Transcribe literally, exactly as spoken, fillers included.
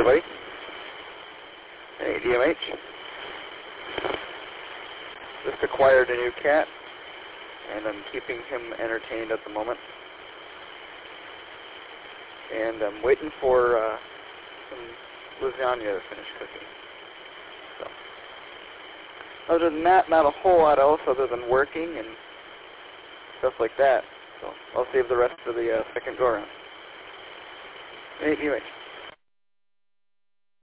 Everybody? Hey, D M H. Just acquired a new cat, and I'm keeping him entertained at the moment. And I'm waiting for uh, some lasagna to finish cooking. So, other than that, not a whole lot else other than working and stuff like that. So I'll save the rest for the uh, second go around. Hey, D M H.